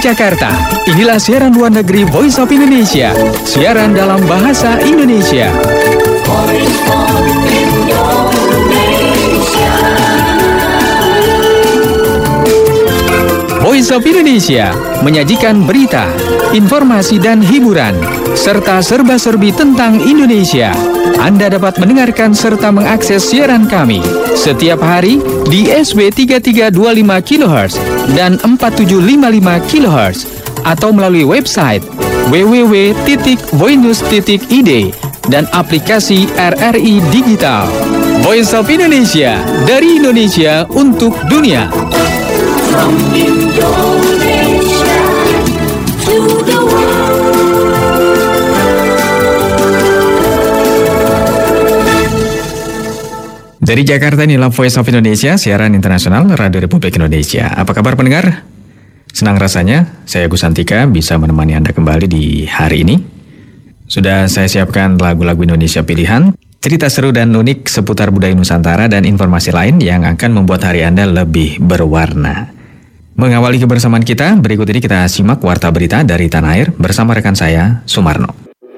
Jakarta, inilah siaran luar negeri Voice of Indonesia. Siaran dalam bahasa Indonesia. Voice of Indonesia. Voice of Indonesia menyajikan berita, informasi dan hiburan, serta serba-serbi tentang Indonesia. Anda dapat mendengarkan serta mengakses siaran kami setiap hari di SW 3325 kHz dan 4755 kHz atau melalui website www.voinews.id dan aplikasi RRI Digital. Voice of Indonesia, dari Indonesia untuk dunia. From Indonesia to the world. Dari Jakarta, inilah Voice of Indonesia, siaran internasional Radio Republik Indonesia. Apa kabar pendengar? Senang rasanya saya Agus Santika bisa menemani Anda kembali di hari ini. Sudah saya siapkan lagu-lagu Indonesia pilihan, cerita seru dan unik seputar budaya Nusantara dan informasi lain yang akan membuat hari Anda lebih berwarna. Mengawali kebersamaan kita, berikut ini kita simak warta berita dari Tanah Air bersama rekan saya, Sumarno.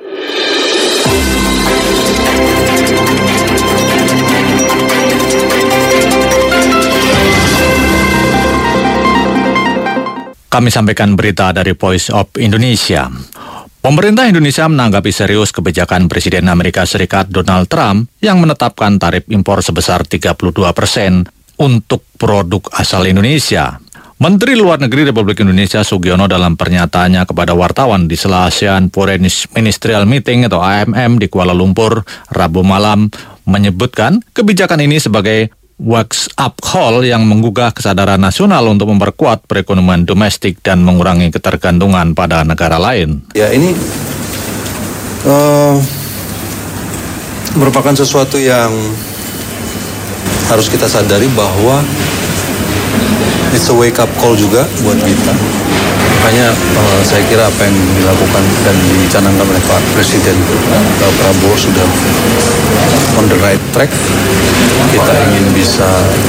Kami sampaikan berita dari Voice of Indonesia. Pemerintah Indonesia menanggapi serius kebijakan Presiden Amerika Serikat Donald Trump yang menetapkan tarif impor sebesar 32% untuk produk asal Indonesia. Menteri Luar Negeri Republik Indonesia Sugiono dalam pernyataannya kepada wartawan di sela ASEAN Foreign Ministerial Meeting atau AMM di Kuala Lumpur Rabu malam menyebutkan kebijakan ini sebagai wake-up call yang menggugah kesadaran nasional untuk memperkuat perekonomian domestik dan mengurangi ketergantungan pada negara lain. Ya, ini merupakan sesuatu yang harus kita sadari bahwa it's a wake up call juga buat kita. Makanya saya kira apa yang dilakukan dan dicanangkan oleh Pak Presiden Prabowo sudah on the right track. Kita ingin bisa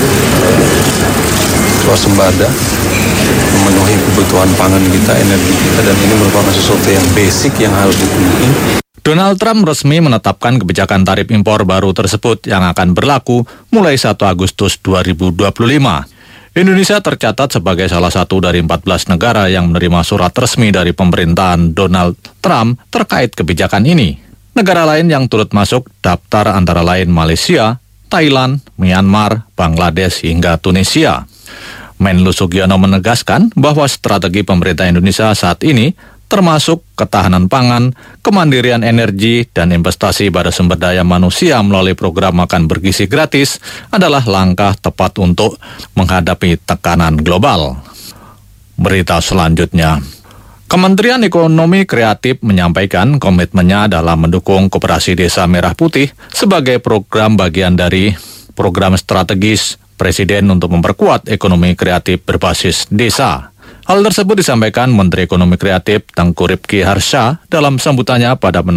swasembada, memenuhi kebutuhan pangan kita, energi kita, dan ini merupakan sesuatu yang basic yang harus dipenuhi. Donald Trump resmi menetapkan kebijakan tarif impor baru tersebut yang akan berlaku mulai 1 Agustus 2025. Indonesia tercatat sebagai salah satu dari 14 negara yang menerima surat resmi dari pemerintahan Donald Trump terkait kebijakan ini. Negara lain yang turut masuk daftar antara lain Malaysia, Thailand, Myanmar, Bangladesh hingga Tunisia. Menlu Sugiono menegaskan bahwa strategi pemerintah Indonesia saat ini termasuk ketahanan pangan, kemandirian energi, dan investasi pada sumber daya manusia melalui program makan bergizi gratis adalah langkah tepat untuk menghadapi tekanan global. Berita selanjutnya, Kementerian Ekonomi Kreatif menyampaikan komitmennya dalam mendukung Koperasi Desa Merah Putih sebagai program bagian dari program strategis Presiden untuk memperkuat ekonomi kreatif berbasis desa. Hal tersebut disampaikan Menteri Ekonomi Kreatif Tengku Rifki Harsha dalam sambutannya pada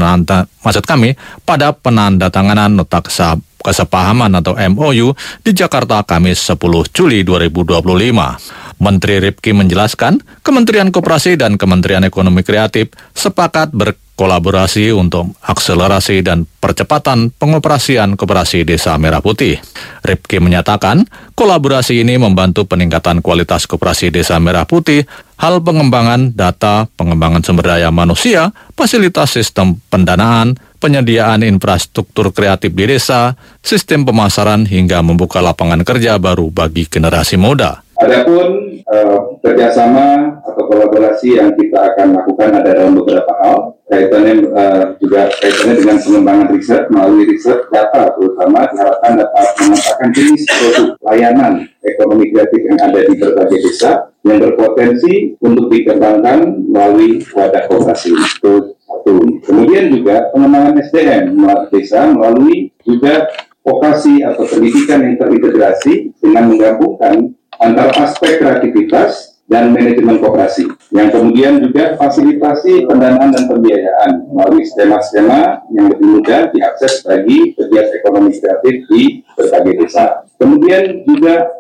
penandatanganan nota kesepahaman atau MOU di Jakarta Kamis 10 Juli 2025. Menteri Rifki menjelaskan, Kementerian Koperasi dan Kementerian Ekonomi Kreatif sepakat berkolaborasi untuk akselerasi dan percepatan pengoperasian Koperasi Desa Merah Putih. Rifki menyatakan, kolaborasi ini membantu peningkatan kualitas Koperasi Desa Merah Putih, hal pengembangan data, pengembangan sumber daya manusia, fasilitas sistem pendanaan, penyediaan infrastruktur kreatif di desa, sistem pemasaran hingga membuka lapangan kerja baru bagi generasi muda. Adapun kerjasama atau kolaborasi yang kita akan lakukan ada dalam beberapa hal, kaitannya dengan pengembangan riset melalui riset data, terutama diharapkan dapat memetakan jenis produk layanan ekonomi kreatif yang ada di berbagai desa yang berpotensi untuk dikembangkan melalui wadah koperasi. Itu satu. Kemudian juga pengembangan SDM desa melalui juga vokasi atau pendidikan yang terintegrasi dengan menggabungkan antara aspek kreativitas dan manajemen koperasi, yang kemudian juga fasilitasi pendanaan dan pembiayaan melalui skema-skema yang lebih mudah diakses bagi pegiat ekonomi kreatif di berbagai desa. Kemudian juga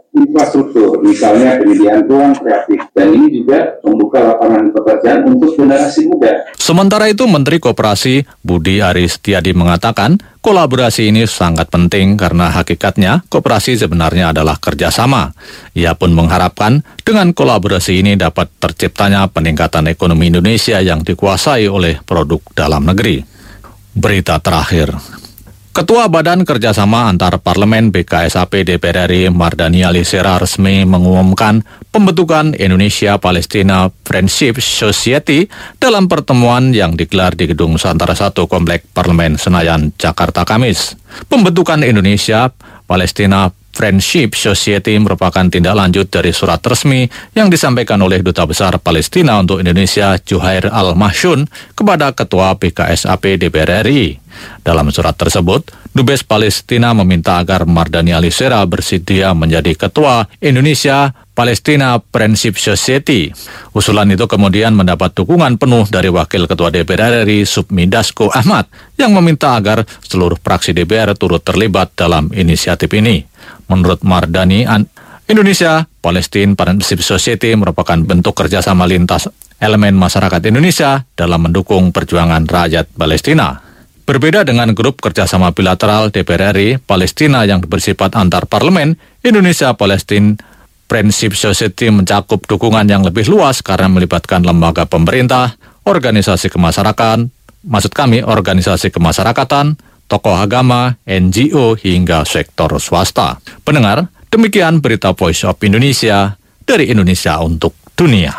infrastruktur, misalnya penyediaan ruang kreatif, dan ini juga membuka lapangan pekerjaan untuk generasi muda. Sementara itu, Menteri Koperasi Budi Aris Setiadi mengatakan kolaborasi ini sangat penting karena hakikatnya koperasi sebenarnya adalah kerjasama. Ia pun mengharapkan dengan kolaborasi ini dapat terciptanya peningkatan ekonomi Indonesia yang dikuasai oleh produk dalam negeri. Berita terakhir. Ketua Badan Kerjasama Antar Parlemen BKSAP DPR RI Mardani Alisera resmi mengumumkan pembentukan Indonesia-Palestina Friendship Society dalam pertemuan yang digelar di Gedung Nusantara 1 Komplek Parlemen Senayan, Jakarta, Kamis. Pembentukan Indonesia-Palestina Friendship Society merupakan tindak lanjut dari surat resmi yang disampaikan oleh Duta Besar Palestina untuk Indonesia Juhair Al-Mahshun kepada Ketua BKSAP DPR RI. Dalam surat tersebut, Dubes Palestina meminta agar Mardani Alisera bersedia menjadi Ketua Indonesia Palestina Friendship Society. Usulan itu kemudian mendapat dukungan penuh dari Wakil Ketua DPR RI Supmi Dasko Ahmad yang meminta agar seluruh fraksi DPR turut terlibat dalam inisiatif ini. Menurut Mardani, Indonesia Palestina Friendship Society merupakan bentuk kerjasama lintas elemen masyarakat Indonesia dalam mendukung perjuangan rakyat Palestina. Berbeda dengan grup kerjasama bilateral DPR RI Palestina yang bersifat antar parlemen, Indonesia Palestina Friendship Society mencakup dukungan yang lebih luas karena melibatkan lembaga pemerintah, organisasi kemasyarakatan, tokoh agama, NGO, hingga sektor swasta. Pendengar, demikian berita Voice of Indonesia dari Indonesia untuk dunia.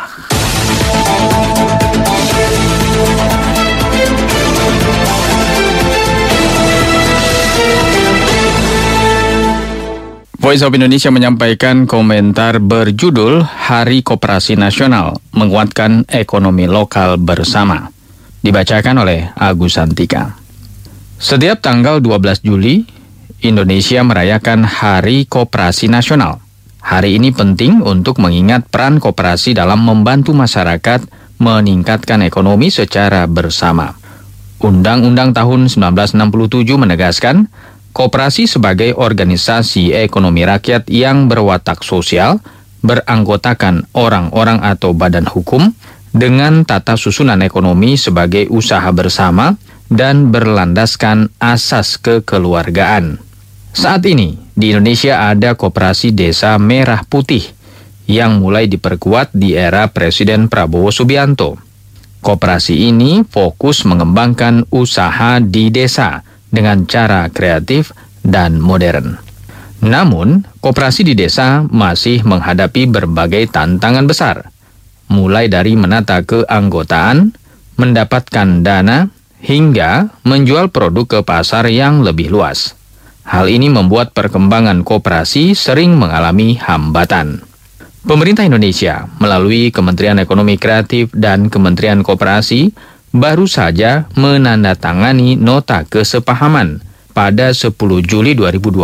Voice of Indonesia menyampaikan komentar berjudul Hari Koperasi Nasional Menguatkan Ekonomi Lokal Bersama. Dibacakan oleh Agus Santika. Setiap tanggal 12 Juli, Indonesia merayakan Hari Koperasi Nasional. Hari ini penting untuk mengingat peran koperasi dalam membantu masyarakat meningkatkan ekonomi secara bersama. Undang-Undang tahun 1967 menegaskan koperasi sebagai organisasi ekonomi rakyat yang berwatak sosial, beranggotakan orang-orang atau badan hukum, dengan tata susunan ekonomi sebagai usaha bersama dan berlandaskan asas kekeluargaan. Saat ini, di Indonesia ada Koperasi Desa Merah Putih yang mulai diperkuat di era Presiden Prabowo Subianto. Koperasi ini fokus mengembangkan usaha di desa dengan cara kreatif dan modern. Namun, koperasi di desa masih menghadapi berbagai tantangan besar, mulai dari menata keanggotaan, mendapatkan dana, hingga menjual produk ke pasar yang lebih luas. Hal ini membuat perkembangan koperasi sering mengalami hambatan. Pemerintah Indonesia melalui Kementerian Ekonomi Kreatif dan Kementerian Koperasi baru saja menandatangani nota kesepahaman pada 10 Juli 2025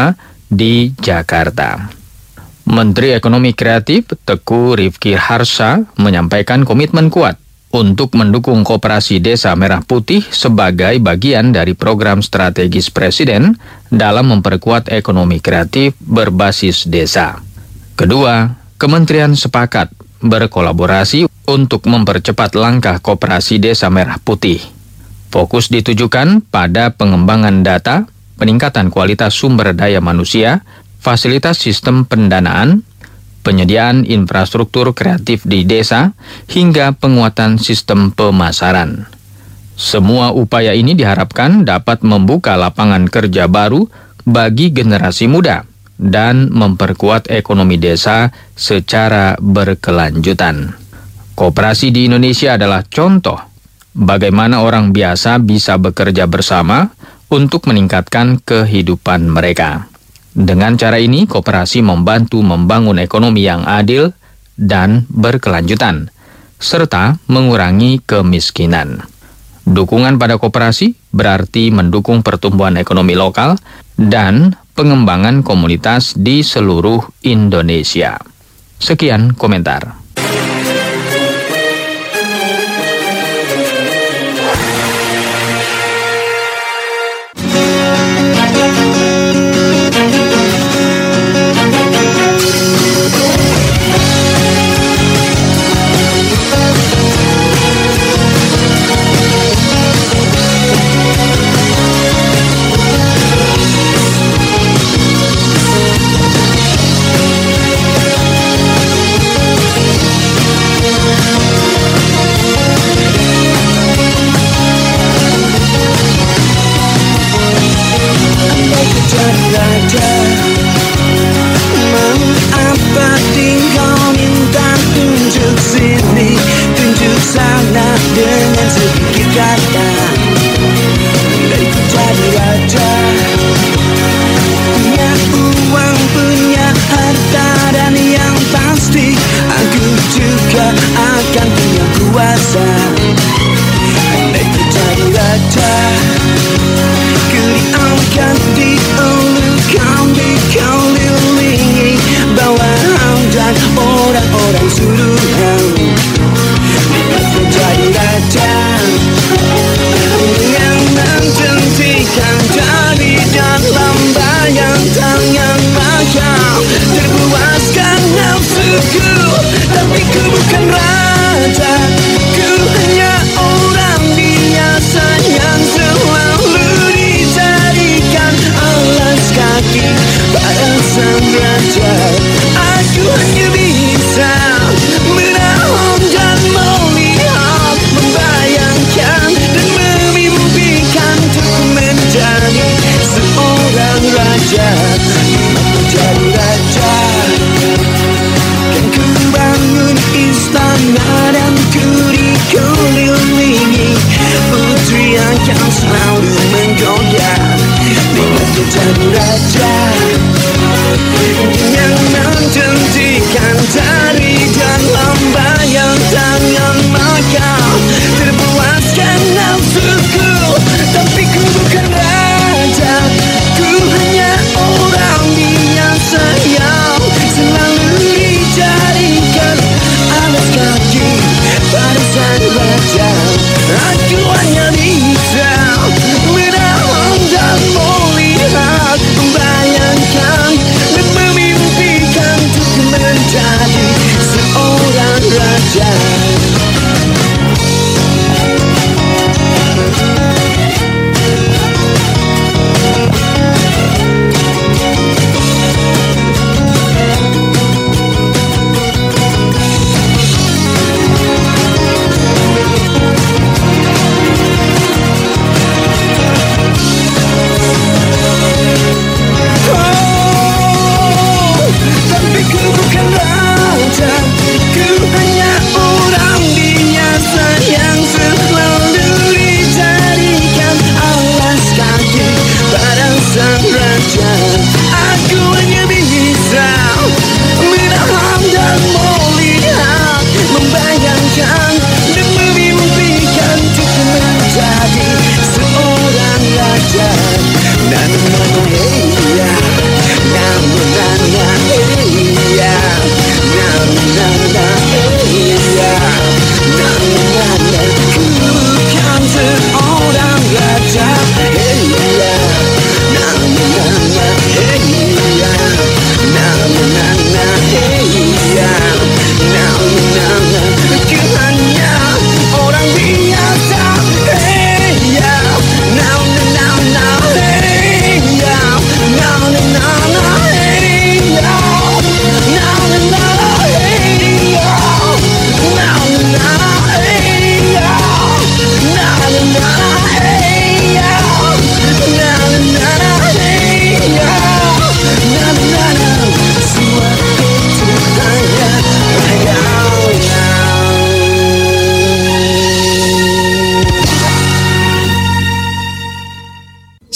di Jakarta. Menteri Ekonomi Kreatif Teguh Rifki Harsha menyampaikan komitmen kuat untuk mendukung Koperasi Desa Merah Putih sebagai bagian dari program strategis Presiden dalam memperkuat ekonomi kreatif berbasis desa. Kedua, kementerian sepakat berkolaborasi untuk mempercepat langkah Koperasi Desa Merah Putih. Fokus ditujukan pada pengembangan data, peningkatan kualitas sumber daya manusia, fasilitas sistem pendanaan, penyediaan infrastruktur kreatif di desa, hingga penguatan sistem pemasaran. Semua upaya ini diharapkan dapat membuka lapangan kerja baru bagi generasi muda dan memperkuat ekonomi desa secara berkelanjutan. Koperasi di Indonesia adalah contoh bagaimana orang biasa bisa bekerja bersama untuk meningkatkan kehidupan mereka. Dengan cara ini, koperasi membantu membangun ekonomi yang adil dan berkelanjutan, serta mengurangi kemiskinan. Dukungan pada koperasi berarti mendukung pertumbuhan ekonomi lokal dan pengembangan komunitas di seluruh Indonesia. Sekian komentar.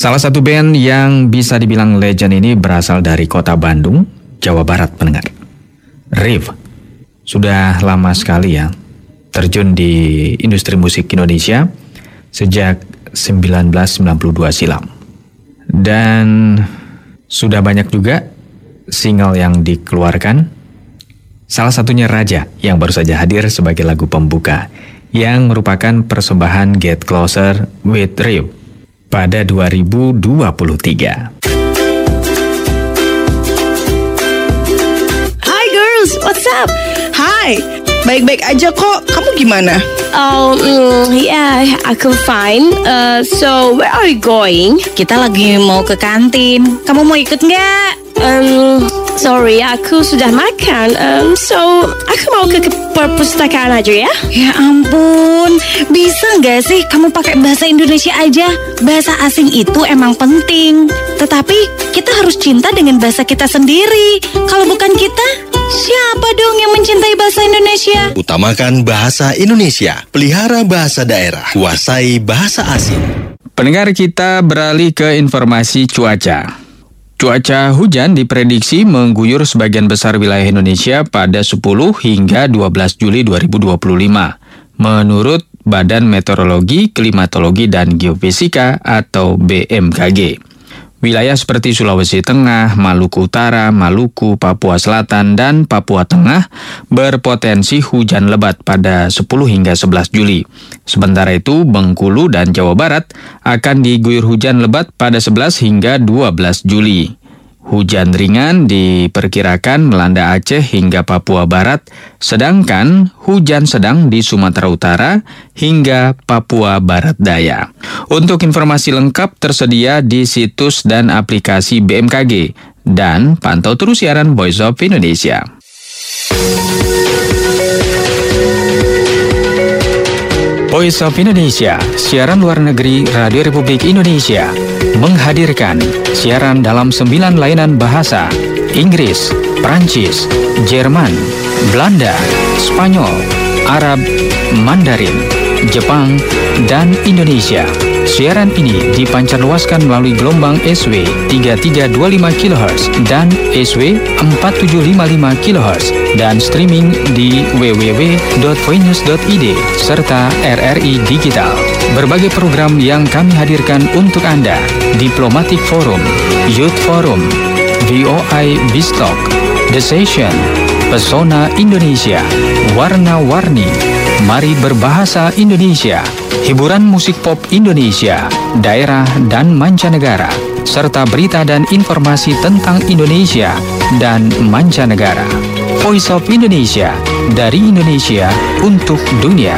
Salah satu band yang bisa dibilang legend ini berasal dari kota Bandung, Jawa Barat, pendengar. Rave. Sudah lama sekali ya terjun di industri musik Indonesia sejak 1992 silam. Dan sudah banyak juga single yang dikeluarkan. Salah satunya Raja yang baru saja hadir sebagai lagu pembuka yang merupakan persembahan Get Closer with Rave pada 2023. Hi girls, what's up? Hai, baik-baik aja kok. Kamu gimana? Yeah, aku fine. So where are you going? Kita lagi mau ke kantin. Kamu mau ikut nggak? Sorry, aku sudah makan. So aku mau ke perpustakaan aja ya. Ya ampun, bisa nggak sih kamu pakai bahasa Indonesia aja? Bahasa asing itu emang penting. Tetapi kita harus cinta dengan bahasa kita sendiri. Kalau bukan kita, siapa dong yang mencintai bahasa Indonesia? Utamakan bahasa Indonesia, pelihara bahasa daerah, kuasai bahasa asing. Pendengar, kita beralih ke informasi cuaca. Cuaca hujan diprediksi mengguyur sebagian besar wilayah Indonesia pada 10 hingga 12 Juli 2025. Menurut Badan Meteorologi, Klimatologi, dan Geofisika atau BMKG. Wilayah seperti Sulawesi Tengah, Maluku Utara, Maluku, Papua Selatan, dan Papua Tengah berpotensi hujan lebat pada 10 hingga 11 Juli. Sementara itu, Bengkulu dan Jawa Barat akan diguyur hujan lebat pada 11 hingga 12 Juli. Hujan ringan diperkirakan melanda Aceh hingga Papua Barat, sedangkan hujan sedang di Sumatera Utara hingga Papua Barat Daya. Untuk informasi lengkap tersedia di situs dan aplikasi BMKG, dan pantau terus siaran Voice of Indonesia. Voice of Indonesia, siaran luar negeri Radio Republik Indonesia, menghadirkan siaran dalam 9 layanan bahasa: Inggris, Prancis, Jerman, Belanda, Spanyol, Arab, Mandarin, Jepang, dan Indonesia. Siaran ini dipancarluaskan melalui gelombang SW 3325 kHz dan SW 4755 kHz dan streaming di www.voinews.id serta RRI Digital. Berbagai program yang kami hadirkan untuk Anda: Diplomatic Forum, Youth Forum, VOI Bistalk, The Session, Pesona Indonesia, Warna-Warni, Mari Berbahasa Indonesia, hiburan musik pop Indonesia, daerah dan mancanegara, serta berita dan informasi tentang Indonesia dan mancanegara. Voice of Indonesia, dari Indonesia untuk dunia.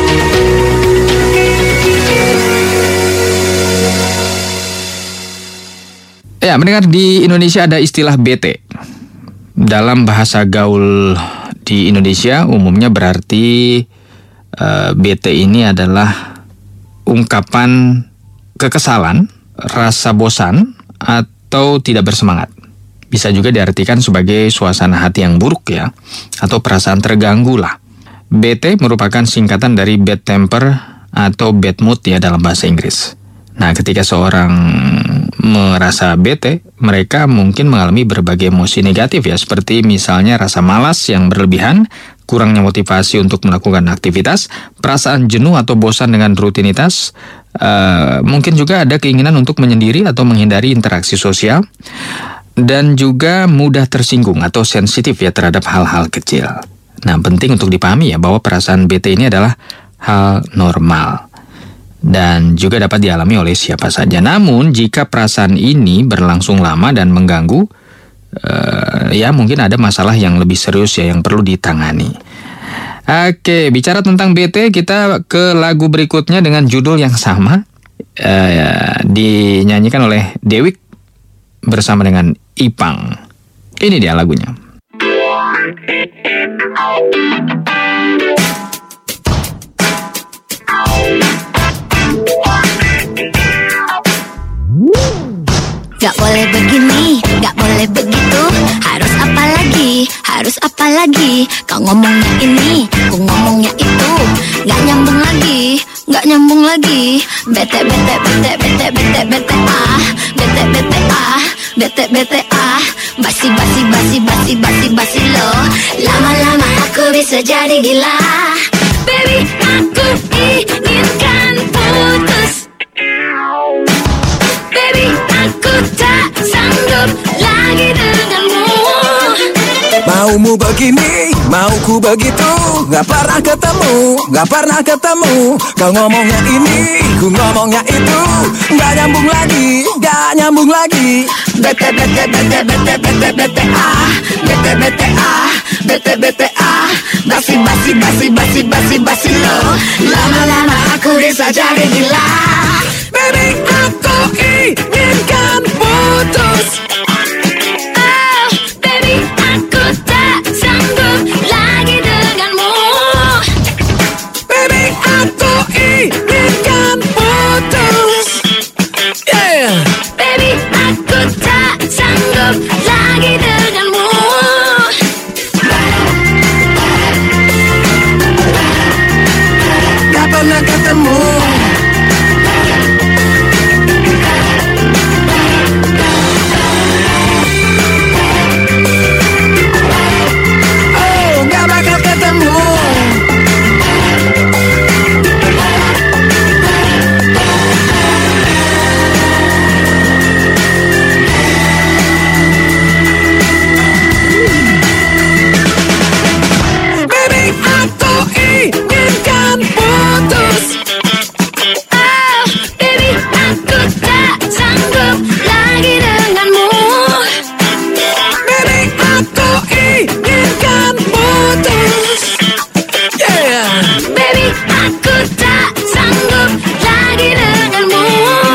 Ya, mendengar, di Indonesia ada istilah BT. Dalam bahasa gaul di Indonesia umumnya berarti BT ini adalah ungkapan kekesalan, rasa bosan, atau tidak bersemangat. Bisa juga diartikan sebagai suasana hati yang buruk ya, atau perasaan terganggu lah. BT merupakan singkatan dari bad temper atau bad mood ya dalam bahasa Inggris. Nah, ketika seorang merasa bete, mereka mungkin mengalami berbagai emosi negatif ya, seperti misalnya rasa malas yang berlebihan, kurangnya motivasi untuk melakukan aktivitas, perasaan jenuh atau bosan dengan rutinitas, mungkin juga ada keinginan untuk menyendiri atau menghindari interaksi sosial, dan juga mudah tersinggung atau sensitif ya terhadap hal-hal kecil. Nah, penting untuk dipahami ya bahwa perasaan bete ini adalah hal normal dan juga dapat dialami oleh siapa saja. Namun, jika perasaan ini berlangsung lama dan mengganggu, ya mungkin ada masalah yang lebih serius ya yang perlu ditangani. Oke, bicara tentang BT, kita ke lagu berikutnya dengan judul yang sama, dinyanyikan oleh Dewiq bersama dengan Ipang. Ini dia lagunya. Gak boleh begini, gak boleh begitu. Harus apa lagi, harus apa lagi. Kau ngomongnya ini, aku ngomongnya itu. Gak nyambung lagi, nggak nyambung lagi. Bete bete bete bete bete bete ah, bete bete ah, bete bete ah. Basi basi basi basi basi basi lo. Lama-lama aku bisa jadi gila. Baby, aku inginkan putus. Baby, aku tak sanggup lagi denganmu. Maumu begini, mauku begitu. Gak pernah ketemu, gak pernah ketemu. Kau ngomongnya ini, ku ngomongnya itu. Gak nyambung lagi, gak nyambung lagi. Bete bete bete bete bete bete ah, bete bete ah, bete bete ah. Basi basi basi basi basi basi lo. Lama-lama aku bisa jadi gila. Baby, aku inginkan putus. Oh, baby, aku tak sanggup lagi denganmu. Baby, aku inginkan putus. Yeah. Baby, aku tak sanggup lagi denganmu. Gak pernah ketemu. Oh, gak bakal ketemu. Baby, aku inginkan putus. Oh, baby, aku tak sanggup lagi denganmu. Baby, aku inginkan putus. Yeah. Baby, aku tak sanggup lagi denganmu.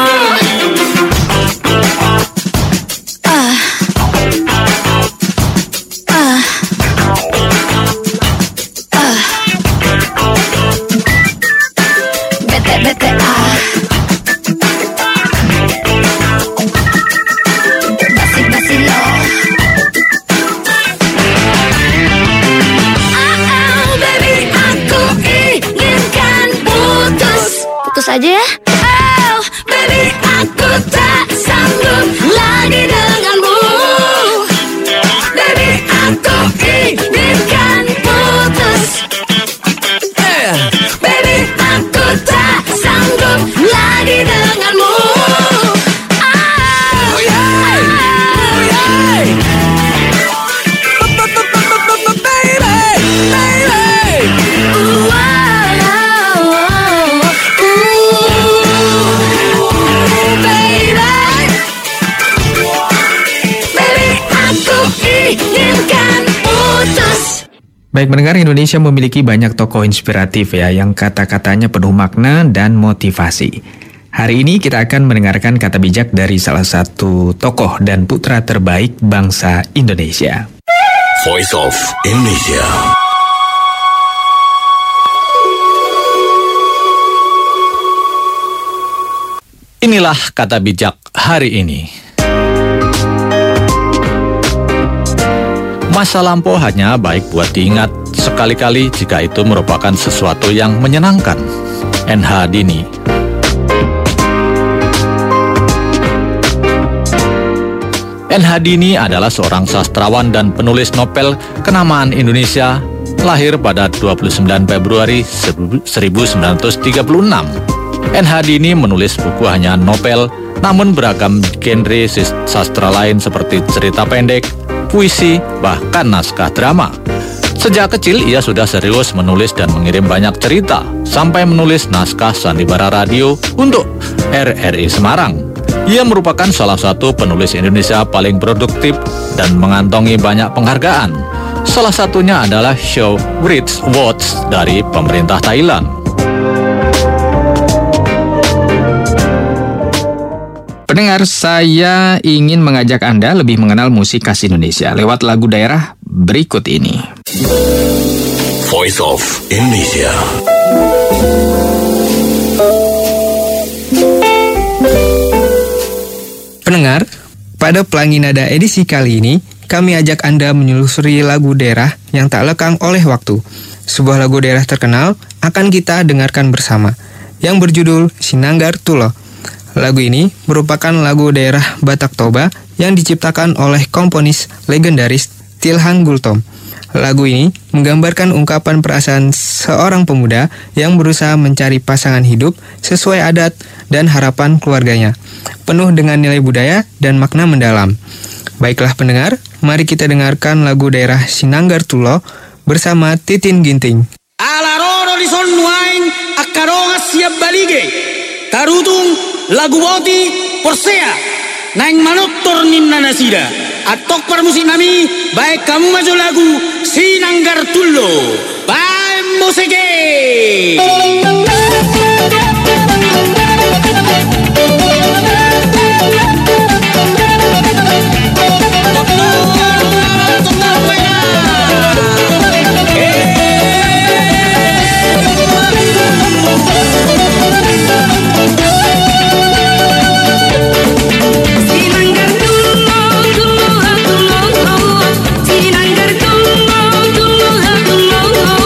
Bete bete ah, basi basi lo. Oh, baby, aku inginkan putus. Putus aja ya. Oh, baby, aku tak sanggup lagi denganmu. Baby, aku inginkan putus. Yeah. Baby, aku tak sanggup lagi denganmu. Oh yeah. Oh yeah. Baby, baby. Baik pendengar, Indonesia memiliki banyak tokoh inspiratif ya yang kata-katanya penuh makna dan motivasi. Hari ini kita akan mendengarkan kata bijak dari salah satu tokoh dan putra terbaik bangsa Indonesia. Voice of Indonesia. Inilah kata bijak hari ini. Masa lampau hanya baik buat diingat sekali-kali jika itu merupakan sesuatu yang menyenangkan. N.H. Dini. N.H. Dini adalah seorang sastrawan dan penulis novel kenamaan Indonesia, lahir pada 29 Februari 1936. N.H. Dini menulis buku hanya novel, namun beragam genre sastra lain seperti cerita pendek, puisi, bahkan naskah drama. Sejak kecil ia sudah serius menulis dan mengirim banyak cerita, sampai menulis naskah sandiwara radio untuk RRI Semarang. Ia merupakan salah satu penulis Indonesia paling produktif dan mengantongi banyak penghargaan. Salah satunya adalah Show Bridge Awards dari pemerintah Thailand. Pendengar, saya ingin mengajak Anda lebih mengenal musik khas Indonesia lewat lagu daerah berikut ini. Voice of Indonesia. Pendengar, pada Pelangi Nada edisi kali ini, kami ajak Anda menyelusuri lagu daerah yang tak lekang oleh waktu. Sebuah lagu daerah terkenal akan kita dengarkan bersama. yang berjudul Sinanggar Tulo. Lagu ini merupakan lagu daerah Batak Toba yang diciptakan oleh komponis legendaris Tilhang Gultom. Lagu ini menggambarkan ungkapan perasaan seorang pemuda yang berusaha mencari pasangan hidup sesuai adat dan harapan keluarganya, penuh dengan nilai budaya dan makna mendalam. Baiklah pendengar, mari kita dengarkan lagu daerah Sinanggar Tulo bersama Titin Ginting. Alaroro di sonwaing akaronga siap balige tarutung lagu boti porsea naing manoktor ninna nasida atok permusik nami baik kamu maju lagu Sinanggar Tulo baik musike. Sinanggar Tulo,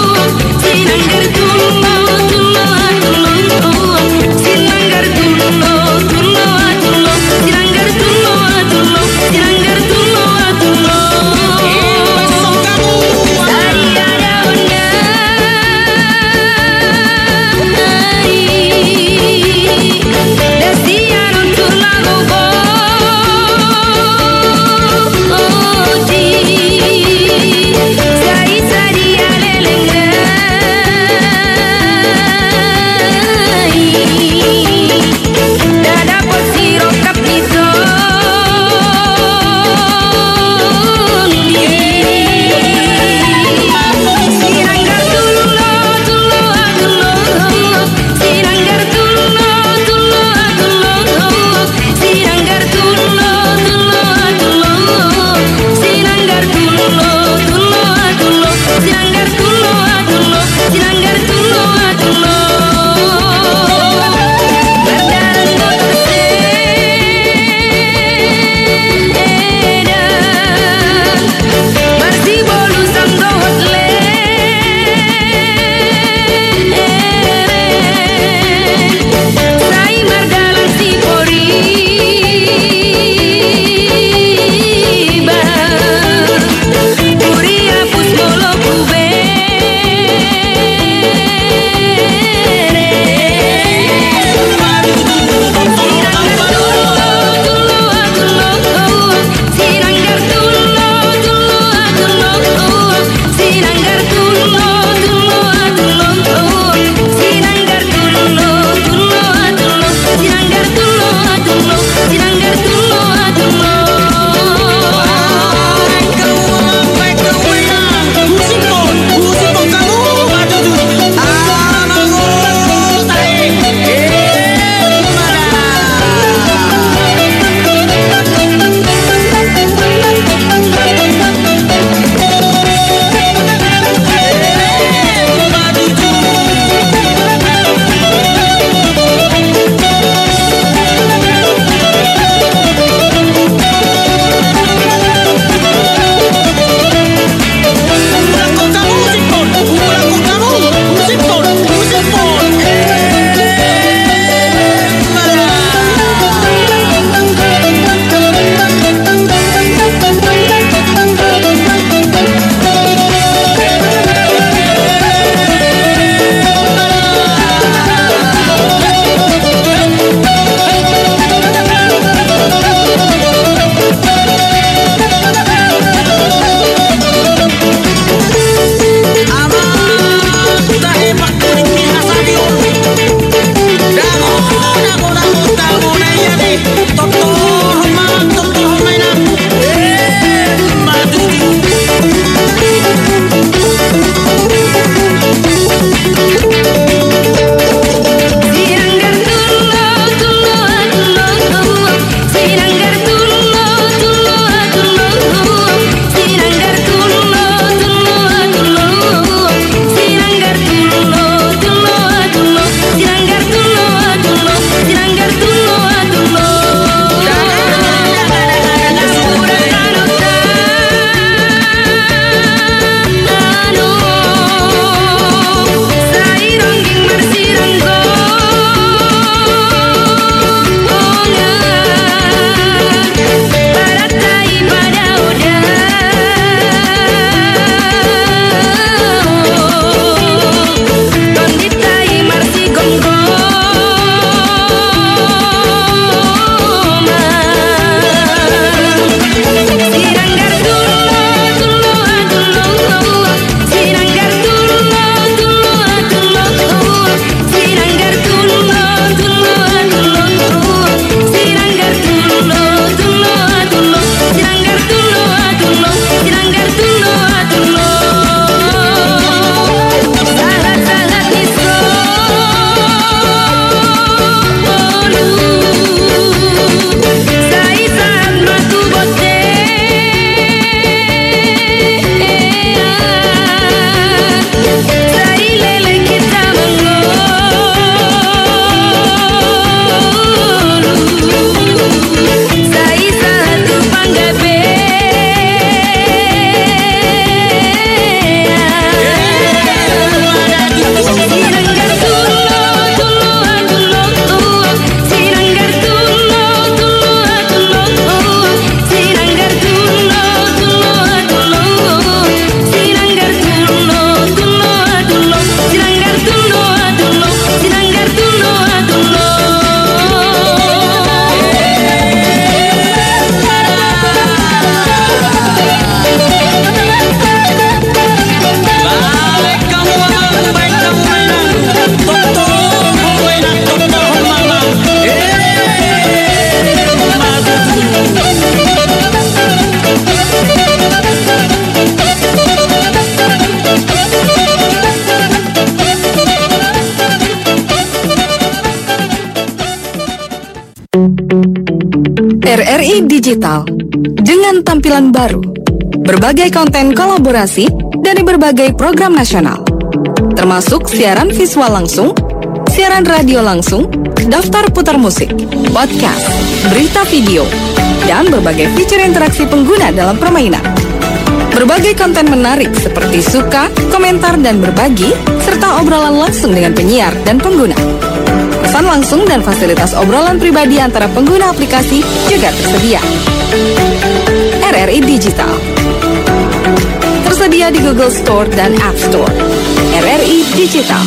RRI Digital dengan tampilan baru, berbagai konten kolaborasi dari berbagai program nasional, termasuk siaran visual langsung, siaran radio langsung, daftar putar musik, podcast, berita video, dan berbagai fitur interaksi pengguna dalam permainan. Berbagai konten menarik seperti suka, komentar, dan berbagi, serta obrolan langsung dengan penyiar dan pengguna. Pesan langsung dan fasilitas obrolan pribadi antara pengguna aplikasi juga tersedia. RRI Digital tersedia di Google Store dan App Store. RRI Digital.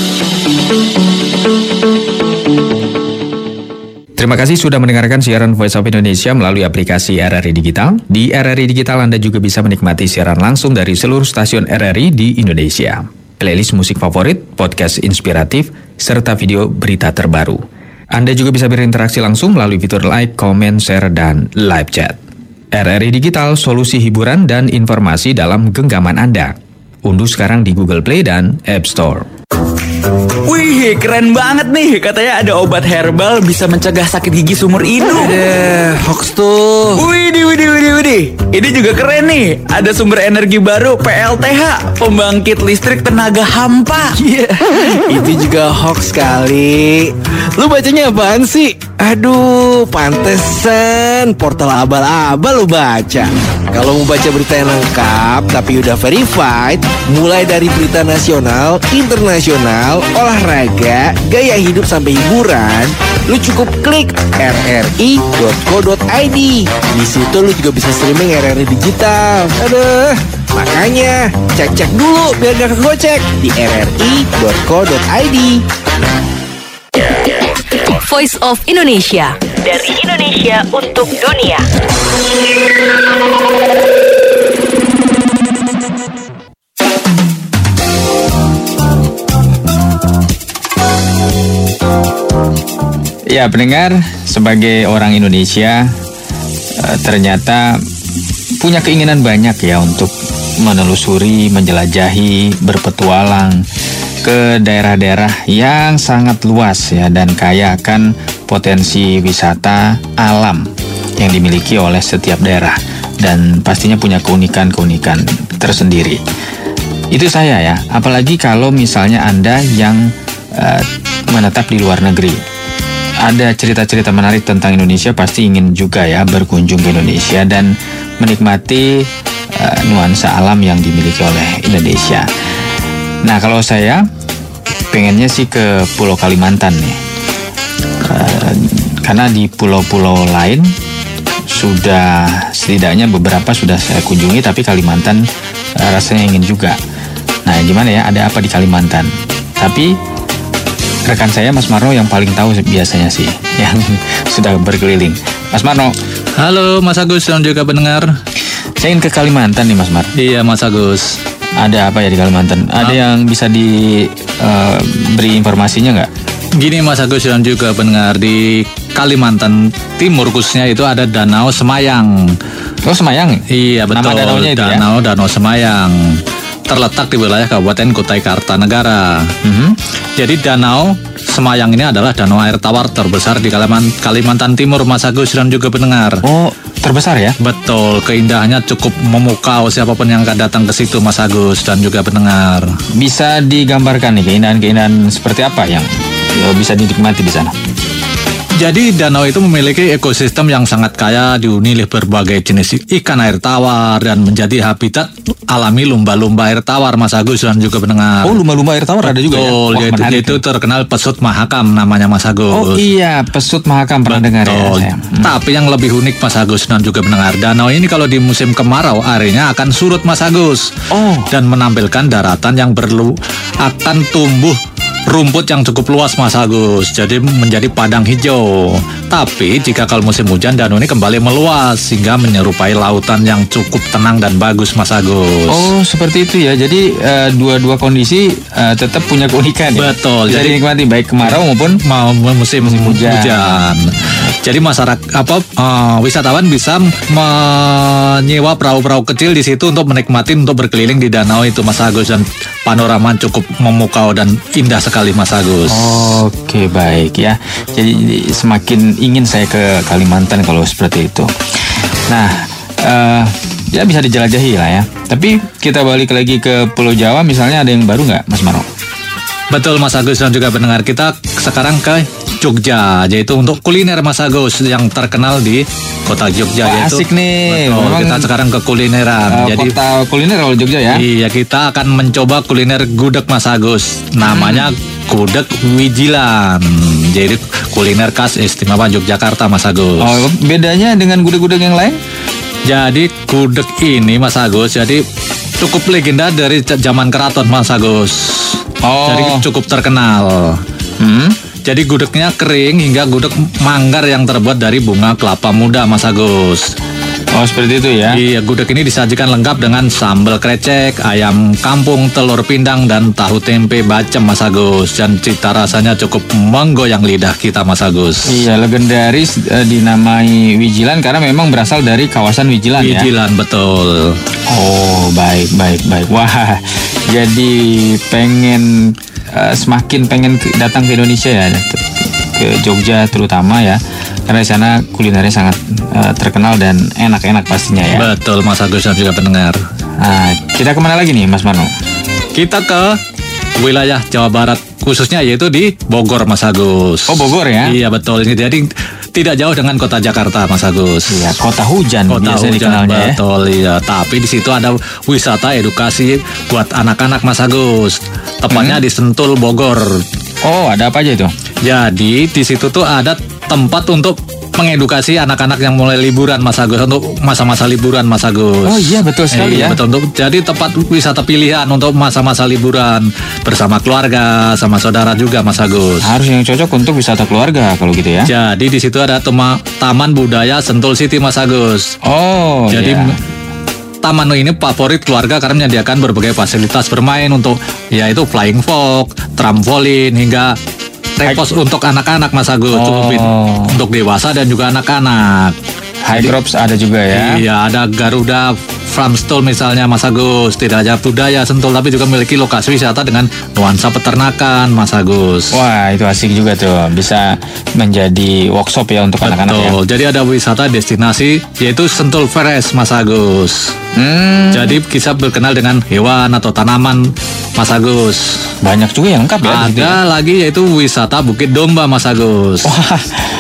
Terima kasih sudah mendengarkan siaran Voice of Indonesia melalui aplikasi RRI Digital. Di RRI Digital Anda juga bisa menikmati siaran langsung dari seluruh stasiun RRI di Indonesia. Playlist musik favorit, podcast inspiratif, serta video berita terbaru. Anda juga bisa berinteraksi langsung melalui fitur like, comment, share, dan live chat. RRI Digital, solusi hiburan dan informasi dalam genggaman Anda. Unduh sekarang di Google Play dan App Store. Wih, keren banget nih. Katanya ada obat herbal bisa mencegah sakit gigi seumur hidup. Ada hoax tuh. Widih. Ini juga keren nih. Ada sumber energi baru PLTH, pembangkit listrik tenaga hampa. Itu juga hoax kali. Lu bacanya apaan sih? Aduh, pantesan portal abal-abal lu baca. Kalau mau baca berita yang lengkap tapi udah verified, mulai dari berita nasional, internasional, olahraga, gaya hidup sampai hiburan, lu cukup klik rri.co.id. Di situ lu juga bisa streaming RRI Digital. Aduh, makanya cek dulu biar gak kegocek di rri.co.id. Voice of Indonesia, dari Indonesia untuk dunia. Ya, pendengar, sebagai orang Indonesia ternyata punya keinginan banyak ya untuk menelusuri, menjelajahi, berpetualang ke daerah-daerah yang sangat luas ya dan kaya akan potensi wisata alam yang dimiliki oleh setiap daerah dan pastinya punya keunikan-keunikan tersendiri. Itu saya ya, apalagi kalau misalnya Anda yang menetap di luar negeri. Ada cerita-cerita menarik tentang Indonesia, pasti ingin juga ya berkunjung ke Indonesia dan menikmati nuansa alam yang dimiliki oleh Indonesia. Nah, kalau saya pengennya sih ke Pulau Kalimantan nih, karena di pulau-pulau lain sudah setidaknya beberapa sudah saya kunjungi, tapi Kalimantan rasanya ingin juga. Nah, gimana ya, ada apa di Kalimantan? Tapi rekan saya Mas Marno yang paling tahu biasanya sih, yang sudah berkeliling. Mas Marno. Halo Mas Agus dan juga pendengar. Saya ingin ke Kalimantan nih Mas Mar. Iya Mas Agus. Ada apa ya di Kalimantan? Ada yang bisa diberi informasinya nggak? Gini Mas Agus dan juga pendengar, di Kalimantan Timur khususnya itu ada Danau Semayang. Oh, Semayang? Iya betul. Nama danaunya itu Danau Semayang. Terletak di wilayah Kabupaten Kutai Kartanegara. Jadi Danau Semayang ini adalah danau air tawar terbesar di Kalimantan Timur, Mas Agus dan juga pendengar. Oh, terbesar ya? Betul, keindahannya cukup memukau siapapun yang akan datang ke situ, Mas Agus dan juga pendengar. Bisa digambarkan nih keindahan-keindahan seperti apa yang bisa dinikmati di sana? Jadi danau itu memiliki ekosistem yang sangat kaya, dihuni oleh berbagai jenis ikan air tawar dan menjadi habitat alami lumba-lumba air tawar, Mas Agus dan juga pendengar. Oh, lumba-lumba air tawar ada juga ya? Betul, yaitu terkenal pesut mahakam namanya, Mas Agus. Oh iya, pesut mahakam pernah dengar ya. Tapi yang lebih unik, Mas Agus dan juga pendengar, danau ini kalau di musim kemarau airnya akan surut, Mas Agus. Dan menampilkan daratan yang akan tumbuh rumput yang cukup luas, Mas Agus. Jadi menjadi padang hijau. Tapi jika kalau musim hujan, danau ini kembali meluas sehingga menyerupai lautan yang cukup tenang dan bagus, Mas Agus. Oh, seperti itu ya. Jadi dua-dua kondisi tetap punya keunikan ya. Betul. Bisa dinikmati baik kemarau maupun musim hujan. Jadi masyarakat wisatawan bisa menyewa perahu-perahu kecil di situ untuk menikmati, untuk berkeliling di danau itu, Mas Agus. Dan panorama cukup memukau dan indah sekali Mas Agus. Oke, baik ya. Jadi semakin ingin saya ke Kalimantan kalau seperti itu. Nah, ya bisa dijelajahi lah ya. Tapi kita balik lagi ke Pulau Jawa, misalnya ada yang baru nggak, Mas Mano? Betul Mas Agus dan juga pendengar, kita sekarang ke Jogja, yaitu untuk kuliner Mas Agus yang terkenal di kota Jogja. Yaitu, asik nih. betul, kita sekarang ke kulineran. Jadi kota kuliner kalau Jogja ya. Iya, kita akan mencoba kuliner gudeg Mas Agus. Namanya gudeg Wijilan. Jadi kuliner khas istimewa Yogyakarta Mas Agus. Oh, bedanya dengan gudeg-gudeg yang lain? Jadi gudeg ini Mas Agus, jadi cukup legenda dari zaman keraton Mas Agus. Jadi cukup terkenal. Jadi gudegnya kering hingga gudeg manggar yang terbuat dari bunga kelapa muda Mas Agus. Oh, seperti itu ya? Iya, gudeg ini disajikan lengkap dengan sambal krecek, ayam kampung, telur pindang, dan tahu tempe bacem Mas Agus. Dan cita rasanya cukup menggoyang lidah kita Mas Agus. Iya, legendaris dinamai Wijilan karena memang berasal dari kawasan Wijilan ya? Wijilan, betul. Oh, baik. Wah, jadi semakin pengen datang ke Indonesia ya, ke Jogja terutama ya, karena di sana kulinernya sangat terkenal dan enak-enak pastinya ya. Betul Mas Agus dan juga pendengar. Nah, kita kemana lagi nih Mas Mano? Kita ke wilayah Jawa Barat khususnya, yaitu di Bogor Mas Agus. Oh, Bogor ya? Iya betul, jadi tidak jauh dengan kota Jakarta Mas Agus. Iya, kota hujan biasa dikenalnya betul ya. Tapi di situ ada wisata edukasi buat anak-anak Mas Agus. Tepatnya di Sentul Bogor. Oh, ada apa aja itu? Jadi di situ tuh ada tempat untuk mengedukasi anak-anak yang mulai liburan Mas Agus, untuk masa-masa liburan Mas Agus. Oh iya, betul sekali ya. Betul, jadi tempat wisata pilihan untuk masa-masa liburan bersama keluarga, sama saudara juga Mas Agus. Harus yang cocok untuk wisata keluarga kalau gitu ya. Jadi di situ ada Taman Budaya Sentul City Mas Agus. Oh, jadi iya. Taman ini favorit keluarga karena menyediakan berbagai fasilitas bermain untuk yaitu flying fox, trampolin hingga repos untuk anak-anak Mas Agus. Untuk dewasa dan juga anak-anak. High drops ada juga ya. Iya, ada Garuda Farmstall misalnya Mas Agus. Tidak hanya budaya Sentul tapi juga memiliki lokasi wisata dengan nuansa peternakan Mas Agus. Wah, itu asik juga tuh. Bisa menjadi workshop ya untuk anak-anak ya. Jadi ada wisata destinasi yaitu Sentul Forest Mas Agus. Jadi bisa berkenal dengan hewan atau tanaman Mas Agus. Banyak juga yang lengkap ya. Ada lagi yaitu wisata Bukit Domba Mas Agus. Wah,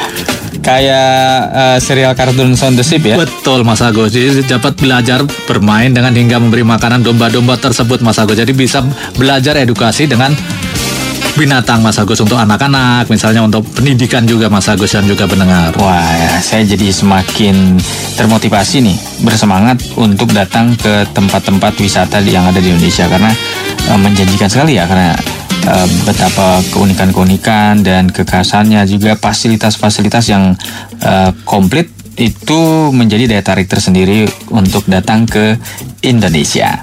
kayak serial kartun Sound the Sheep ya. Betul Mas Agus. Jadi dapat belajar bermain dengan hingga memberi makanan domba-domba tersebut Mas Agus. Jadi bisa belajar edukasi dengan binatang Mas Agus untuk anak-anak, misalnya untuk pendidikan juga Mas Agus dan juga pendengar. Wah, ya, saya jadi semakin termotivasi nih, bersemangat untuk datang ke tempat-tempat wisata yang ada di Indonesia karena menjanjikan sekali ya, karena betapa keunikan-keunikan dan kekhasannya juga fasilitas-fasilitas yang komplit itu menjadi daya tarik tersendiri untuk datang ke Indonesia.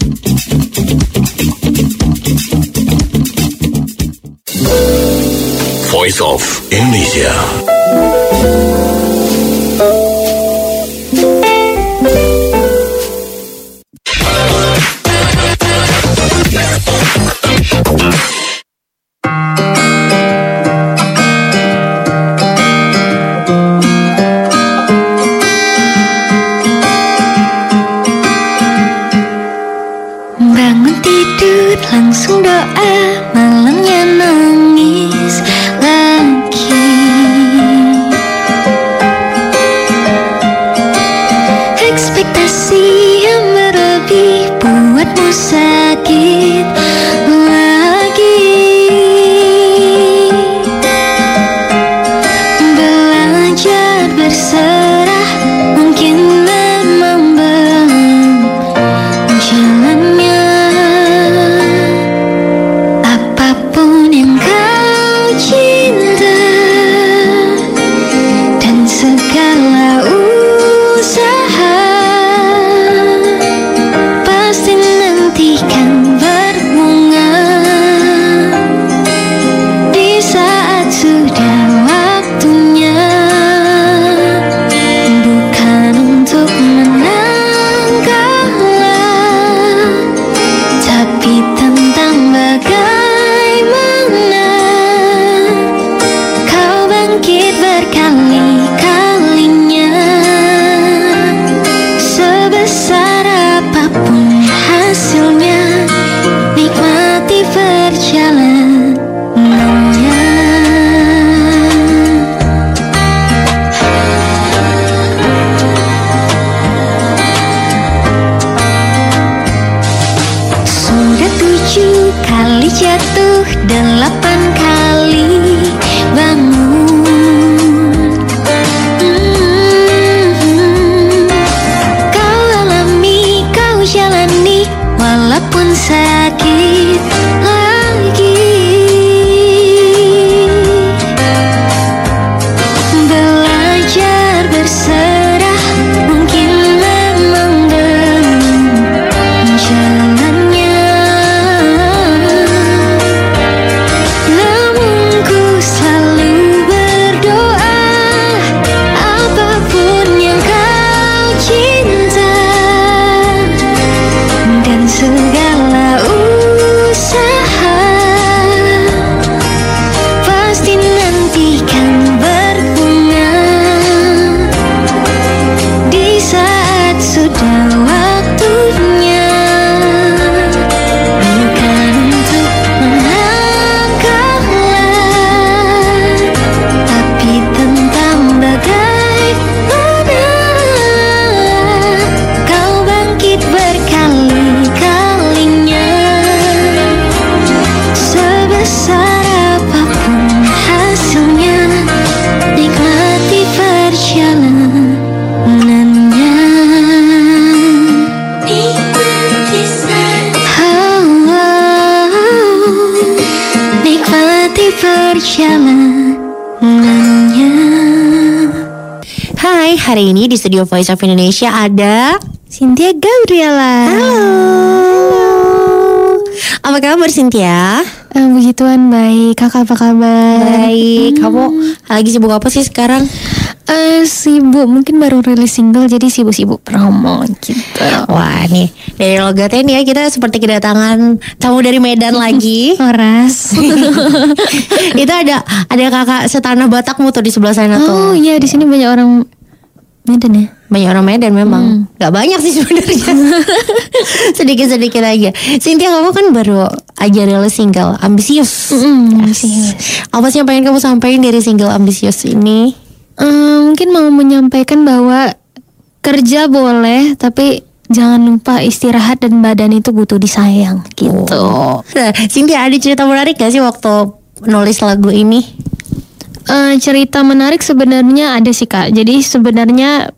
Voice of Indonesia. Bangun tidur langsung doa, malamnya nangis lagi. Ekspektasi yang berlebih buatmu sakit lagi. Belajar berserah mungkin memang belum jalannya. Apapun yang kau sakit lagi. Belajar berserah mungkin memang dengan jalannya, namun ku selalu berdoa apapun yang kau cinta dan segala usaha pasti nanti kan berbunga di saat sudah waktunya. Bukan untuk menangkallah, tapi tentang bagaimana kau bangkit berkali-kalinya. Sebesar apapun hasilnya, nikmati perjalanannya. Nikmati perjalanannya. Hai, hari ini di studio Voice of Indonesia ada Cynthia Gabriela. Halo. Apa kabar Cynthia? Puji Tuhan baik. Kakak apa kabar? Baik. Kamu lagi sibuk apa sih sekarang? Sibuk, mungkin baru rilis single jadi sibuk-sibuk promo gitu. Wah nih, dari logatnya nih ya kita seperti kedatangan tamu dari Medan lagi. Horas. Itu ada kakak setanah Batakmu tuh di sebelah sana tuh. Oh iya, di sini banyak orang Medan ya. Banyak orang Medan memang. Gak banyak sih sebenarnya. Sedikit-sedikit aja. Cynthia, kamu kan baru aja rilis single Ambisius. Ambisius. Apa sih yang pengen kamu sampaikan dari single Ambisius ini? Mungkin mau menyampaikan bahwa kerja boleh, tapi jangan lupa istirahat dan badan itu butuh disayang gitu. Nah, Cynthia, ada cerita menarik gak sih waktu nulis lagu ini? Cerita menarik sebenarnya ada sih Kak. Jadi sebenarnya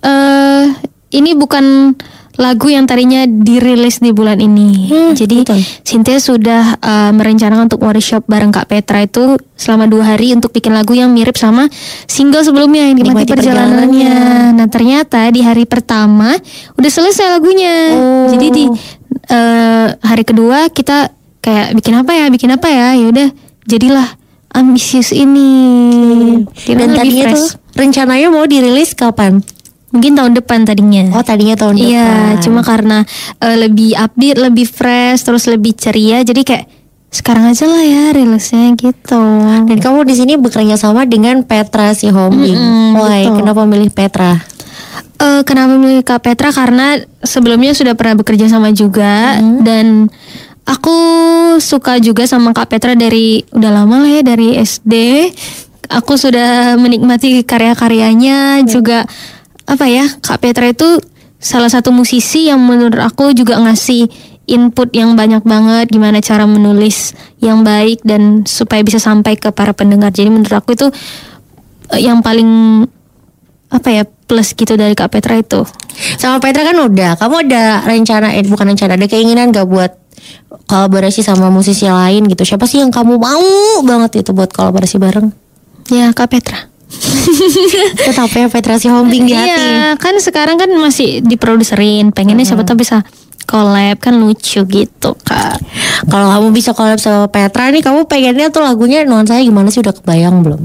ini bukan lagu yang tadinya dirilis di bulan ini. Jadi Cynthia sudah merencanakan untuk workshop bareng Kak Petra itu selama 2 hari untuk bikin lagu yang mirip sama single sebelumnya yang Nikmati Perjalanannya. Nah ternyata di hari pertama udah selesai lagunya. Jadi di hari kedua kita kayak bikin apa ya? Ya udah jadilah Ambisius ini. Dan tadinya tuh rencananya mau dirilis kapan? Mungkin tahun depan tadinya. Oh tadinya tahun depan. Iya, cuma karena lebih upbeat, lebih fresh, terus lebih ceria, jadi kayak sekarang aja lah ya rilisnya gitu. Dan kamu di sini bekerja sama dengan Petra Sihombing. Why? Kenapa milih Petra? Kenapa milih Kak Petra? Karena sebelumnya sudah pernah bekerja sama juga dan aku suka juga sama Kak Petra dari udah lama lah ya, dari SD. Aku sudah menikmati karya-karyanya juga. Apa ya, Kak Petra itu salah satu musisi yang menurut aku juga ngasih input yang banyak banget gimana cara menulis yang baik dan supaya bisa sampai ke para pendengar. Jadi menurut aku itu yang paling apa ya plus gitu dari Kak Petra itu. Sama Petra kan udah, kamu ada rencana, bukan rencana, ada keinginan gak buat kolaborasi sama musisi lain gitu? Siapa sih yang kamu mau banget itu buat kolaborasi bareng? Ya Kak Petra. Tetap ya Petra Sihombing di hati. Iya, kan sekarang kan masih diproduserin. Pengennya siapa tahu bisa collab, kan lucu gitu Kak. Kalau kamu bisa collab sama Petra nih, kamu pengennya tuh lagunya nuansanya gimana sih, udah kebayang belum?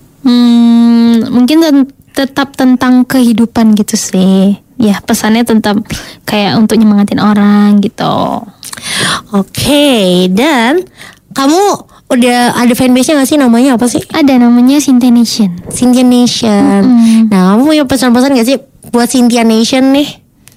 Mungkin tetap tentang kehidupan gitu sih. Ya pesannya tentang kayak untuk nyemangatin orang gitu. Oke, dan kamu udah ada fanbase-nya gak sih? Namanya apa sih? Ada, namanya Cynthia Nation. Cynthia Nation. Nah, kamu punya pesan-pesan gak sih buat Cynthia Nation nih?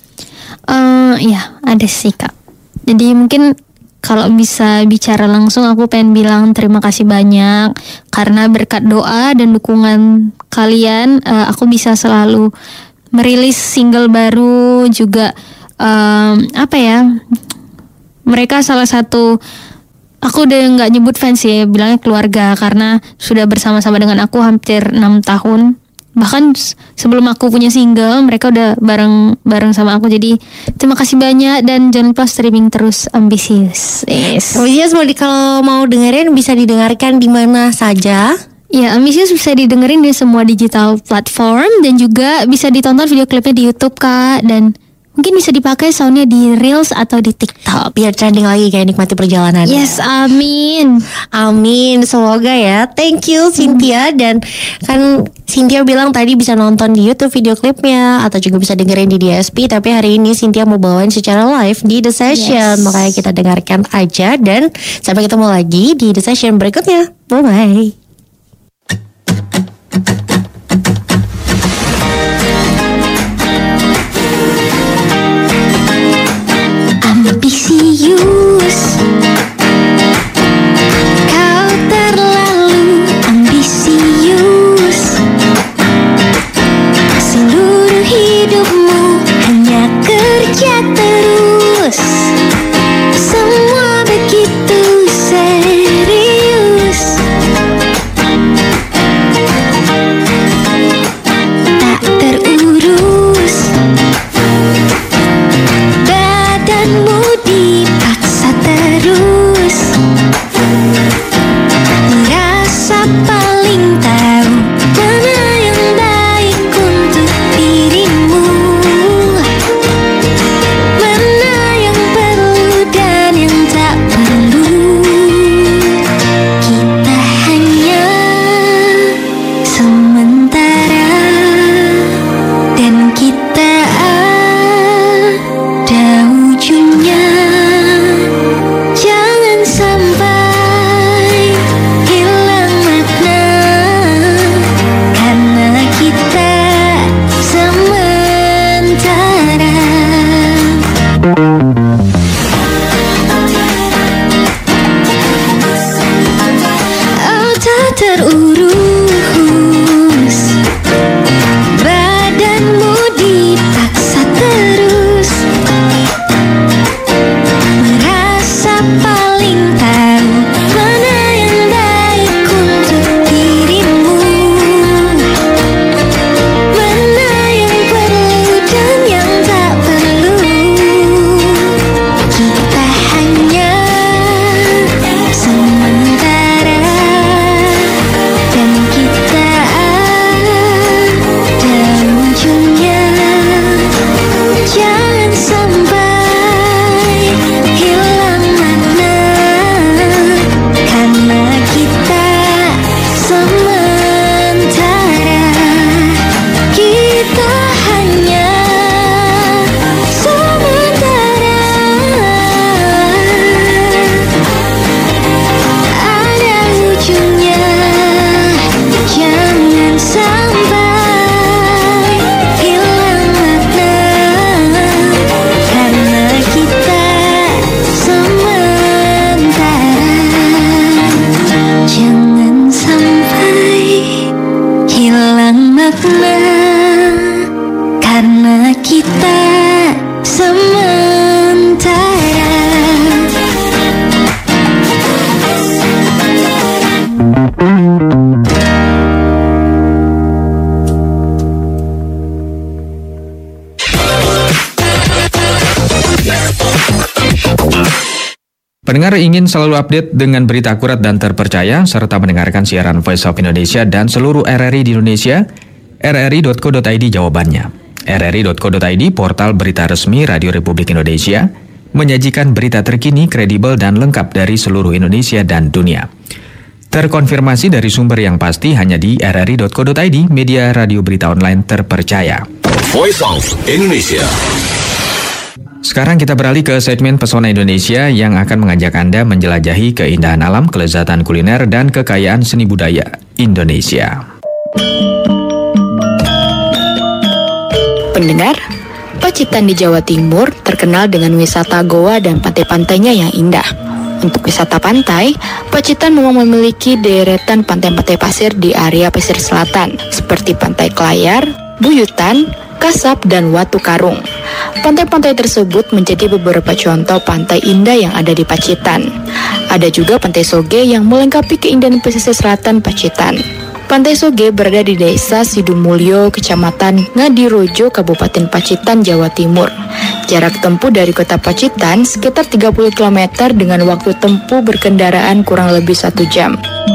Ya ada sih Kak. Jadi mungkin kalau bisa bicara langsung, aku pengen bilang terima kasih banyak. Karena berkat doa dan dukungan kalian, aku bisa selalu merilis single baru juga. Apa ya, mereka salah satu, aku udah gak nyebut fans ya, bilangnya keluarga, karena sudah bersama-sama dengan aku hampir 6 tahun bahkan sebelum aku punya single mereka udah bareng sama aku. Jadi terima kasih banyak dan jangan lupa streaming terus Ambisius. Ambisius kalau mau dengerin bisa didengarkan di mana saja. Ya, Ambisius bisa didengerin di semua digital platform dan juga bisa ditonton video klipnya di YouTube Kak, dan mungkin bisa dipakai soundnya di Reels atau di TikTok biar trending lagi kayak Nikmati Perjalanan. Yes, amin. Amin, semoga ya. Thank you Cynthia. Dan kan Cynthia bilang tadi bisa nonton di YouTube video klipnya atau juga bisa dengerin di DSP, tapi hari ini Cynthia mau bawain secara live di The Session. Makanya kita dengarkan aja dan sampai ketemu lagi di The Session berikutnya. Bye-bye. Ambisius, kau terlalu ambisius. Seluruh hidupmu hanya kerja terus. Semua begitu serius. Tak terurus. Badanmu dipaksa terus. Merasa paling tahu mana yang baik untuk dirimu, mana yang perlu dan yang tak perlu. Kita hanya sementara dan kita ada ujungnya. Jangan sampai hilang makna karena kita sementara. Oh, tak terurus. Badanmu dipaksa terus. Merasa paling tahu mana yang baik untuk dirimu, mana yang perlu dan yang tak perlu. Kita hanya sementara dan kita ada ujungnya. Jangan sampai hilang makna karena kita sementara. Kita hanya sementara. Ada ujungnya. Jangan sampai hilang makna karena kita sementara. Jangan sampai hilang makna karena kita sementara. Pendengar ingin selalu update dengan berita akurat dan terpercaya serta mendengarkan siaran Voice of Indonesia dan seluruh RRI di Indonesia? rri.co.id jawabannya. rri.co.id portal berita resmi Radio Republik Indonesia menyajikan berita terkini, kredibel dan lengkap dari seluruh Indonesia dan dunia. Terkonfirmasi dari sumber yang pasti hanya di rri.co.id, media radio berita online terpercaya. Voice of Indonesia. Sekarang kita beralih ke segmen Pesona Indonesia yang akan mengajak Anda menjelajahi keindahan alam, kelezatan kuliner, dan kekayaan seni budaya Indonesia. Pendengar, Pacitan di Jawa Timur terkenal dengan wisata goa dan pantai-pantainya yang indah. Untuk wisata pantai, Pacitan memang memiliki deretan pantai-pantai pasir di area pesisir selatan, seperti Pantai Kelayar, Buyutan, Kasab, dan Watu Karung. Pantai-pantai tersebut menjadi beberapa contoh pantai indah yang ada di Pacitan. Ada juga Pantai Soge yang melengkapi keindahan pesisir selatan Pacitan. Pantai Soge berada di Desa Sidumulyo, Kecamatan Ngadirojo, Kabupaten Pacitan, Jawa Timur. Jarak tempuh dari kota Pacitan sekitar 30 km dengan waktu tempuh berkendaraan kurang lebih 1 jam.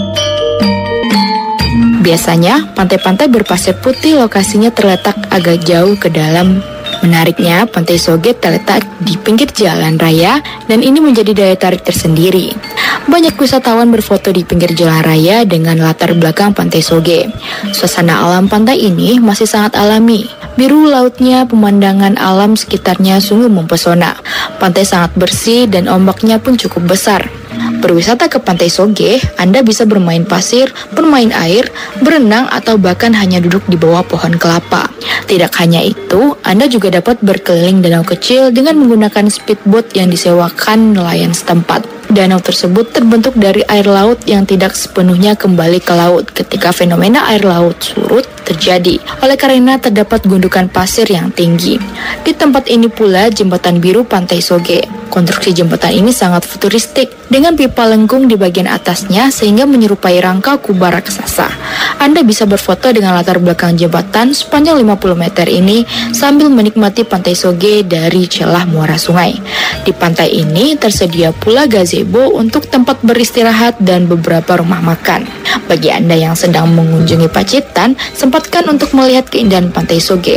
Biasanya, pantai-pantai berpasir putih lokasinya terletak agak jauh ke dalam. Menariknya, Pantai Soge terletak di pinggir jalan raya dan ini menjadi daya tarik tersendiri. Banyak wisatawan berfoto di pinggir jalan raya dengan latar belakang Pantai Soge. Suasana alam pantai ini masih sangat alami. Biru lautnya, pemandangan alam sekitarnya sungguh mempesona. Pantai sangat bersih dan ombaknya pun cukup besar. Berwisata ke Pantai Soge, Anda bisa bermain pasir, bermain air, berenang, atau bahkan hanya duduk di bawah pohon kelapa. Tidak hanya itu, Anda juga dapat berkeliling danau kecil dengan menggunakan speedboat yang disewakan nelayan setempat. Danau tersebut terbentuk dari air laut yang tidak sepenuhnya kembali ke laut ketika fenomena air laut surut terjadi. Oleh karena terdapat gundukan pasir yang tinggi. Di tempat ini pula jembatan biru Pantai Soge. Konstruksi jembatan ini sangat futuristik dengan pipa lengkung di bagian atasnya sehingga menyerupai rangka kubah raksasa. Anda bisa berfoto dengan latar belakang jembatan sepanjang 50 meter ini sambil menikmati Pantai Soge dari celah muara sungai. Di pantai ini tersedia pula gazebo untuk tempat beristirahat dan beberapa rumah makan. Bagi Anda yang sedang mengunjungi Pacitan, sempatkan untuk melihat keindahan Pantai Soge.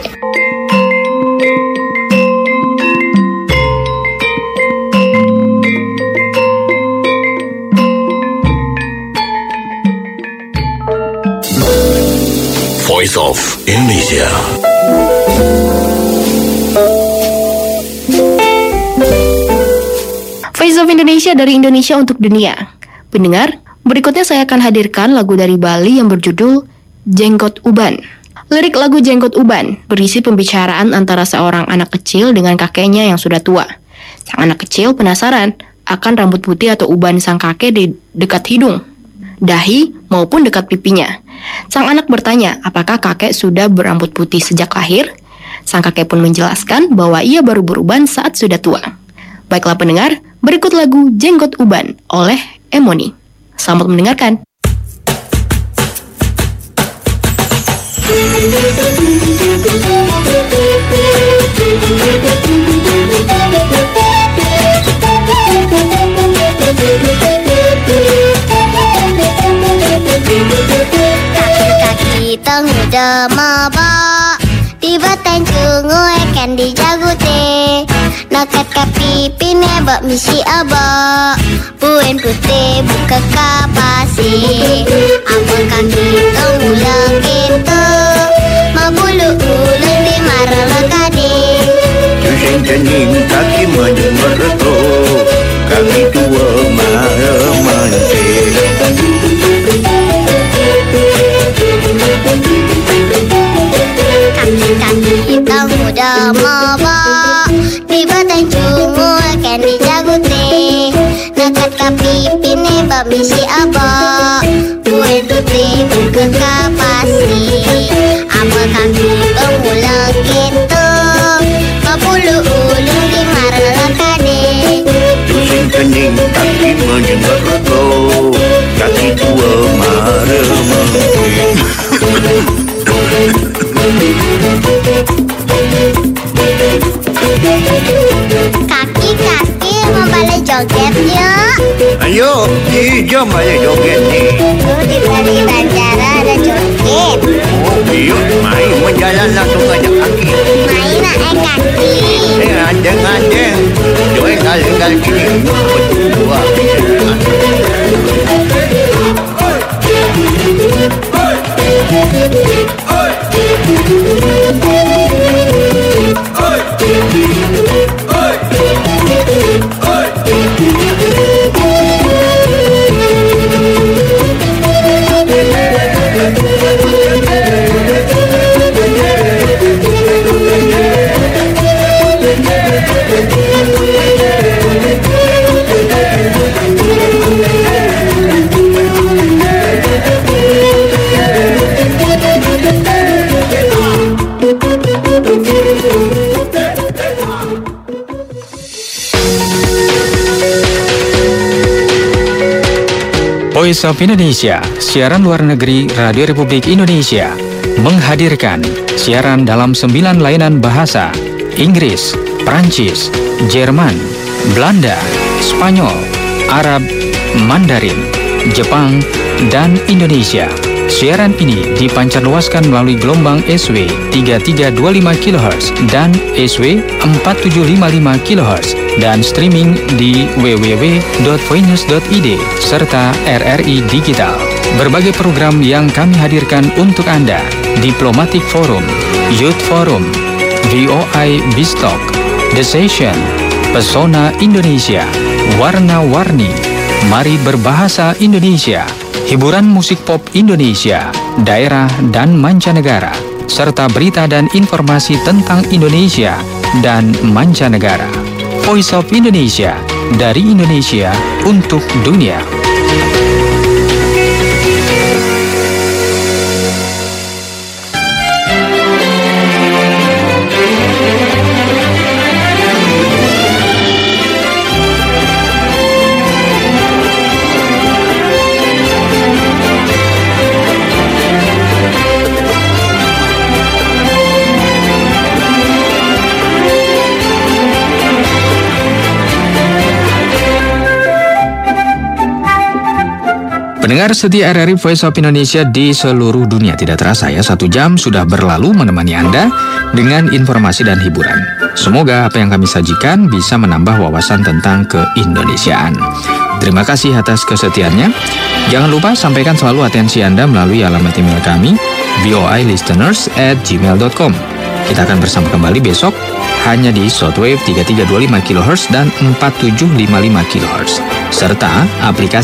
Voice of Indonesia. Voice of Indonesia dari Indonesia untuk dunia. Pendengar, berikutnya saya akan hadirkan lagu dari Bali yang berjudul Jenggot Uban. Lirik lagu Jenggot Uban berisi pembicaraan antara seorang anak kecil dengan kakeknya yang sudah tua. Sang anak kecil penasaran akan rambut putih atau uban sang kakek di dekat hidung, dahi, maupun dekat pipinya. Sang anak bertanya apakah kakek sudah berambut putih sejak lahir. Sang kakek pun menjelaskan bahwa ia baru beruban saat sudah tua. Baiklah pendengar, berikut lagu Jenggot Uban oleh Emoni. Selamat mendengarkan. Kaki-kaki tengah demaba tiba tencu kan di jagute nakat kapi pine bak misi aba buen putih buka kapasi apa kaki tengah gitu mabulu ulun di maralakade Juseng jening kaki menyemerto kaki tua maremante kaki tang muda maba di batang cungu kan di jagute nakat kapi pine bak misi aba buen putih buka kapasi apa kaki pengulang gitu mabulu ulun di maralakade Juseng jening kaki menyemerto kaki tua maremante Kaki-kaki mau balik joget yuk. Ayo, jom balik joget nih. Di balik bandara ada joget. Oh, yuk, main menjalan langsung aja kaki. Main kaki. Andeng-andeng. Joget kali-kali gini. Berdua. Voice of Indonesia, siaran luar negeri Radio Republik Indonesia, menghadirkan siaran dalam 9 layanan bahasa: Inggris, Prancis, Jerman, Belanda, Spanyol, Arab, Mandarin, Jepang, dan Indonesia. Siaran ini dipancarluaskan melalui gelombang SW 3325 kHz dan SW 4755 kHz dan streaming di www.voinews.id serta RRI Digital. Berbagai program yang kami hadirkan untuk Anda: Diplomatic Forum, Youth Forum, VOI Bistalk, The Session, Pesona Indonesia, Warna-Warni, Mari Berbahasa Indonesia, hiburan musik pop Indonesia, daerah dan mancanegara, serta berita dan informasi tentang Indonesia dan mancanegara. Voice of Indonesia, dari Indonesia untuk dunia. Pendengar setia RRI Voice of Indonesia di seluruh dunia, tidak terasa ya 1 jam sudah berlalu menemani Anda dengan informasi dan hiburan. Semoga apa yang kami sajikan bisa menambah wawasan tentang keindonesiaan. Terima kasih atas kesetiaannya. Jangan lupa sampaikan selalu atensi Anda melalui alamat email kami voilisteners@gmail.com. Kita akan bersama kembali besok hanya di shortwave 3325 kHz dan 4755 kHz serta aplikasi